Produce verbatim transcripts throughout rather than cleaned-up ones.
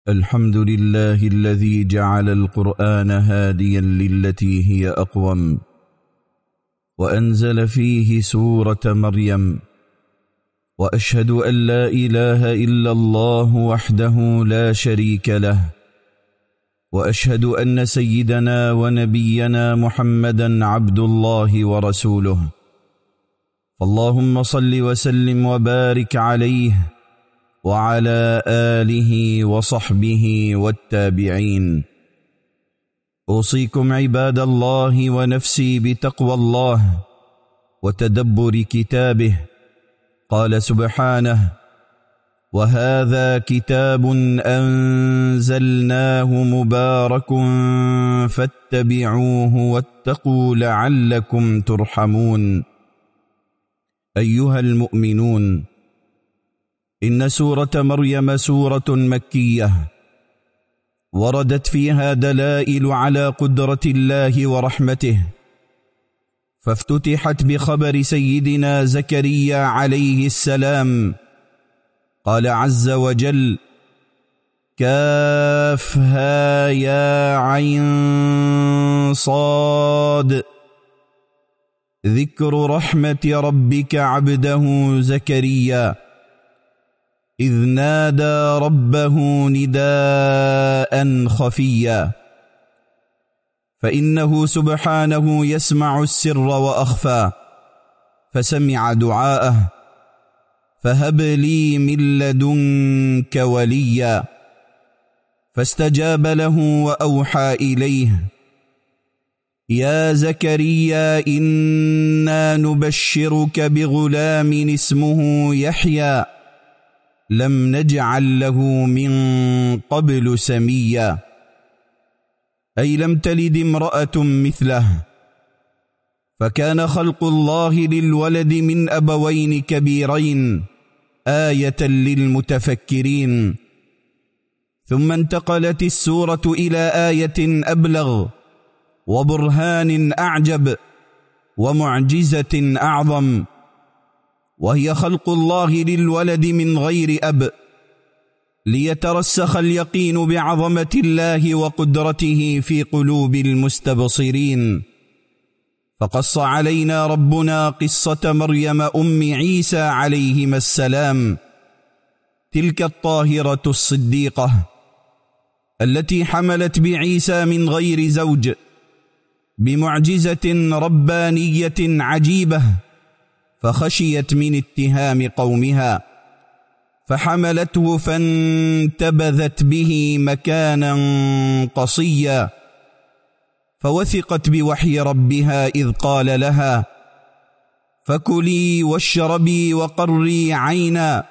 الحمد لله الذي جعل القرآن هاديا للتي هي أقوم، وأنزل فيه سورة مريم. وأشهد أن لا إله إلا الله وحده لا شريك له، وأشهد أن سيدنا ونبينا محمدا عبد الله ورسوله. فاللهم صل وسلم وبارك عليه وعلى آله وصحبه والتابعين. أوصيكم عباد الله ونفسي بتقوى الله وتدبر كتابه. قال سبحانه: وهذا كتاب أنزلناه مبارك فاتبعوه واتقوا لعلكم ترحمون. أيها المؤمنون، إن سورة مريم سورة مكية وردت فيها دلائل على قدرة الله ورحمته، فافتتحت بخبر سيدنا زكريا عليه السلام. قال عز وجل: كافها يا عين صاد، ذكر رحمة ربك عبده زكريا إذ نادى ربه نداء خفيا، فإنه سبحانه يسمع السر وأخفى، فسمع دعاءه: فهب لي من لدنك وليا، فاستجاب له وأوحى إليه: يا زكريا إنا نبشرك بغلام اسمه يحيى لم نجعل له من قبل سميا، أي لم تلد امرأة مثله. فكان خلق الله للولد من أبوين كبيرين آية للمتفكرين. ثم انتقلت السورة إلى آية أبلغ وبرهان أعجب ومعجزة أعظم، وهي خلق الله للولد من غير أب، ليترسخ اليقين بعظمة الله وقدرته في قلوب المستبصرين. فقص علينا ربنا قصة مريم أم عيسى عليهما السلام، تلك الطاهرة الصديقة التي حملت بعيسى من غير زوج بمعجزة ربانية عجيبة، فخشيت من اتهام قومها فحملته فانتبذت به مكانا قصيا، فوثقت بوحي ربها إذ قال لها: فكلي واشربي وقري عينا،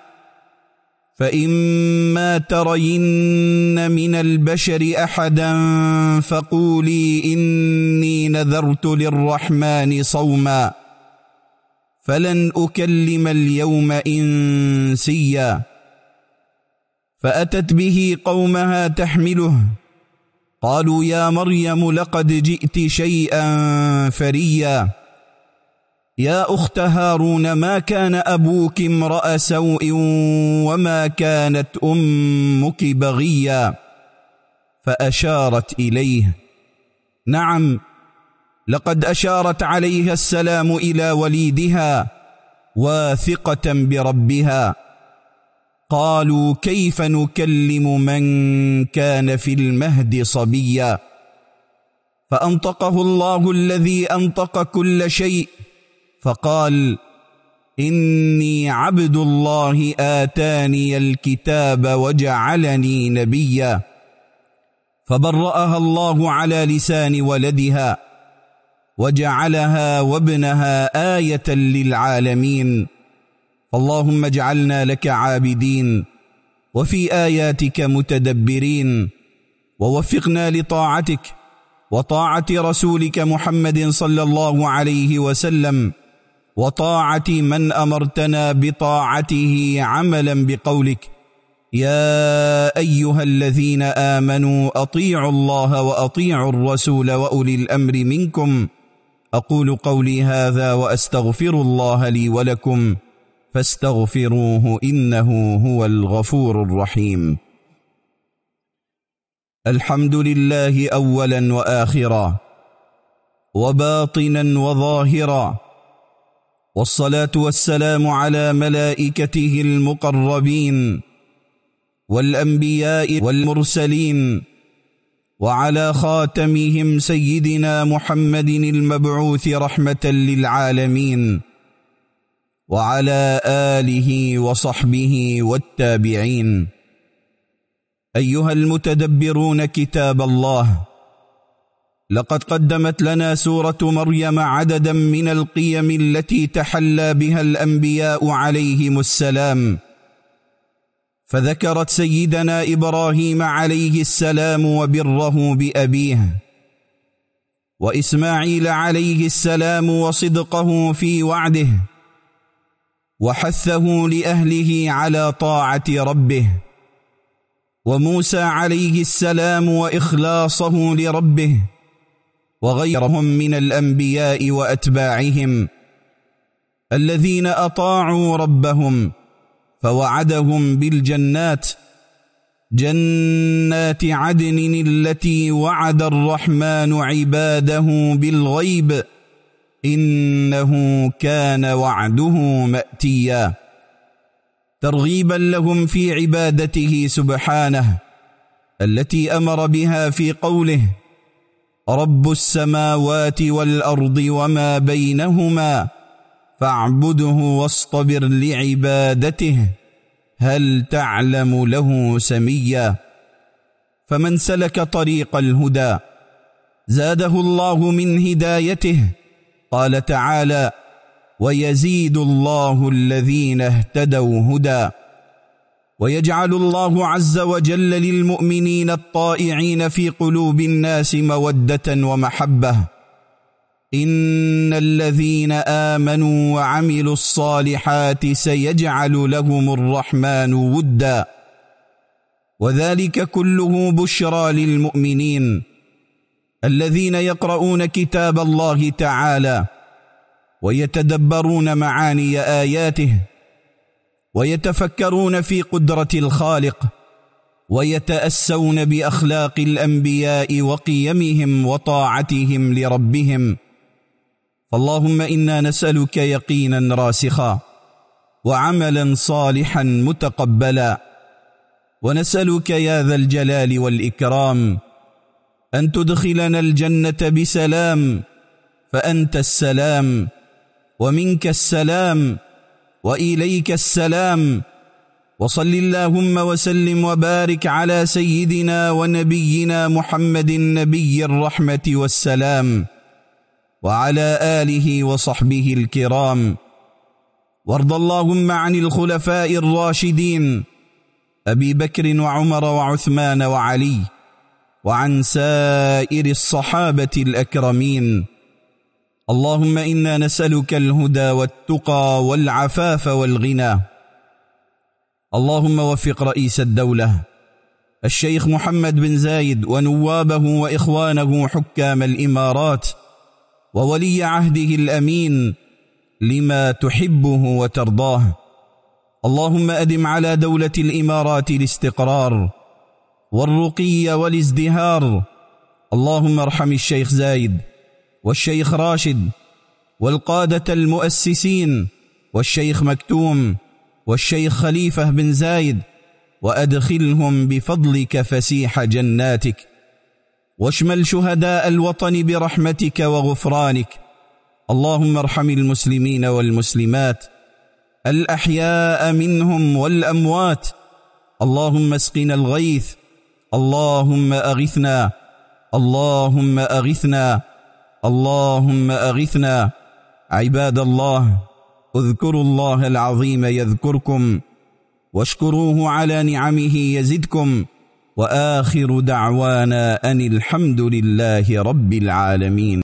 فإما ترين من البشر أحدا فقولي إني نذرت للرحمن صوما فلن أكلم اليوم إنسيا. فأتت به قومها تحمله، قالوا: يا مريم لقد جئت شيئا فريا. يا أخت هارون ما كان أبوك امرأ سوء وما كانت أمك بغيا. فأشارت إليه. نعم، لقد أشارت عليها السلام إلى وليدها واثقة بربها. قالوا: كيف نكلم من كان في المهد صبيا؟ فأنطقه الله الذي أنطق كل شيء، فقال: إني عبد الله آتاني الكتاب وجعلني نبيا. فبرأها الله على لسان ولدها وجعلها وابنها آية للعالمين. اللهم اجعلنا لك عابدين وفي آياتك متدبرين، ووفقنا لطاعتك وطاعة رسولك محمد صلى الله عليه وسلم، وطاعة من أمرتنا بطاعته عملا بقولك: يا أيها الذين آمنوا أطيعوا الله وأطيعوا الرسول وأولي الأمر منكم. أقول قولي هذا وأستغفر الله لي ولكم، فاستغفروه إنه هو الغفور الرحيم. الحمد لله أولا وآخرا وباطنا وظاهرا، والصلاة والسلام على ملائكته المقربين والأنبياء والمرسلين، وعلى خاتمهم سيدنا محمد المبعوث رحمة للعالمين، وعلى آله وصحبه والتابعين. أيها المتدبرون كتاب الله، لقد قدمت لنا سورة مريم عددا من القيم التي تحلى بها الأنبياء عليهم السلام، فذكرت سيدنا إبراهيم عليه السلام وبره بأبيه، وإسماعيل عليه السلام وصدقه في وعده، وحثه لأهله على طاعة ربه، وموسى عليه السلام وإخلاصه لربه، وغيرهم من الأنبياء وأتباعهم الذين أطاعوا ربهم فوعدهم بالجنات، جنات عدن التي وعد الرحمن عباده بالغيب، إنه كان وعده مأتيا، ترغيبا لهم في عبادته سبحانه التي أمر بها في قوله: رب السماوات والأرض وما بينهما فاعبده واصطبر لعبادته هل تعلم له سميا. فمن سلك طريق الهدى زاده الله من هدايته، قال تعالى: ويزيد الله الذين اهتدوا هدى. ويجعل الله عز وجل للمؤمنين الطائعين في قلوب الناس مودة ومحبة، إن الذين آمنوا وعملوا الصالحات سيجعل لهم الرحمن ودا، وذلك كله بشرى للمؤمنين الذين يقرؤون كتاب الله تعالى ويتدبرون معاني آياته، ويتفكرون في قدرة الخالق، ويتأسون بأخلاق الأنبياء وقيمهم وطاعتهم لربهم. فاللهم إنا نسألك يقينا راسخا وعملا صالحا متقبلا، ونسألك يا ذا الجلال والإكرام أن تدخلنا الجنة بسلام، فأنت السلام ومنك السلام وإليك السلام. وصل اللهم وسلم وبارك على سيدنا ونبينا محمد نبي الرحمة والسلام، وعلى آله وصحبه الكرام. وارض اللهم عن الخلفاء الراشدين أبي بكر وعمر وعثمان وعلي، وعن سائر الصحابة الأكرمين. اللهم إنا نسألك الهدى والتقى والعفاف والغنى. اللهم وفق رئيس الدولة الشيخ محمد بن زايد ونوابه وإخوانه حكام الإمارات وولي عهده الأمين لما تحبه وترضاه. اللهم أدم على دولة الإمارات الاستقرار والرقي والازدهار. اللهم ارحم الشيخ زايد والشيخ راشد والقادة المؤسسين والشيخ مكتوم والشيخ خليفة بن زايد، وأدخلهم بفضلك فسيح جناتك، واشمل شهداء الوطن برحمتك وغفرانك. اللهم ارحم المسلمين والمسلمات الأحياء منهم والأموات. اللهم اسقنا الغيث، اللهم أغثنا، اللهم أغثنا، اللهم أغثنا. عباد الله، اذكروا الله العظيم يذكركم، واشكروه على نعمه يزدكم، وآخر دعوانا أن الحمد لله رب العالمين.